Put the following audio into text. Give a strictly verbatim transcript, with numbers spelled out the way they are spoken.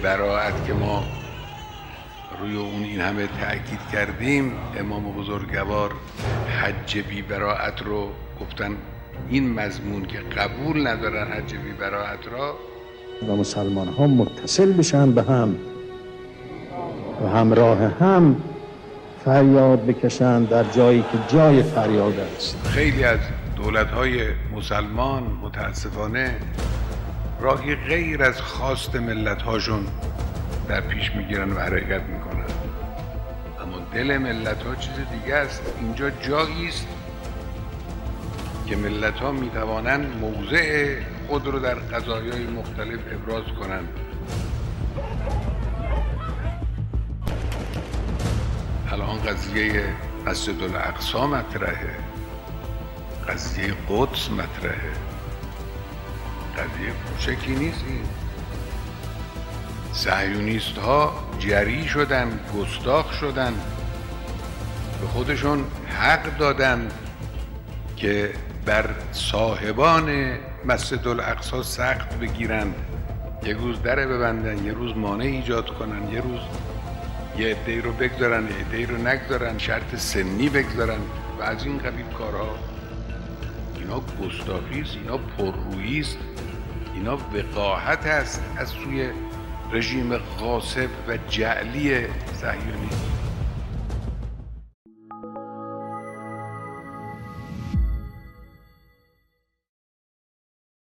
براءت که ما روی اون این همه تأکید کردیم، امام بزرگوار حج بی براءت رو گفتن این مضمون که قبول ندارن حج بی براءت را و مسلمان ها متصل بشن به هم و همراه هم فریاد بکشن در جایی که جای فریاد است. خیلی از دولت‌های مسلمان متاسفانه راهی غیر از خواست ملت‌هاشون در پیش میگیرن و حرکت میکنن، اما دل ملت‌ها چیز دیگه است. اینجا جایی است که ملت‌ها میتوانند موضع خود رو در قضایای مختلف ابراز کنند. الان قضیه مسجد الاقصی مطرحه، قضیه قدس مطرحه، قضیه کوچکی نیست. این صهیونیست ها جری شدن، گستاخ شدن، به خودشون حق دادن که بر صاحبان مسجد الاقصی سخت بگیرند، یه روز در ببندن، یه روز مانع ایجاد کنن، یه روز یه عده‌ای رو بگذارن، یه عده‌ای رو نگذارن، شرط سنی بگذارن و از این قبیل کارها. اینا گستاخی است، اینا پررویی است، اینا وقاحت است از سوی رژیم غاصب و جعلی صهیونی.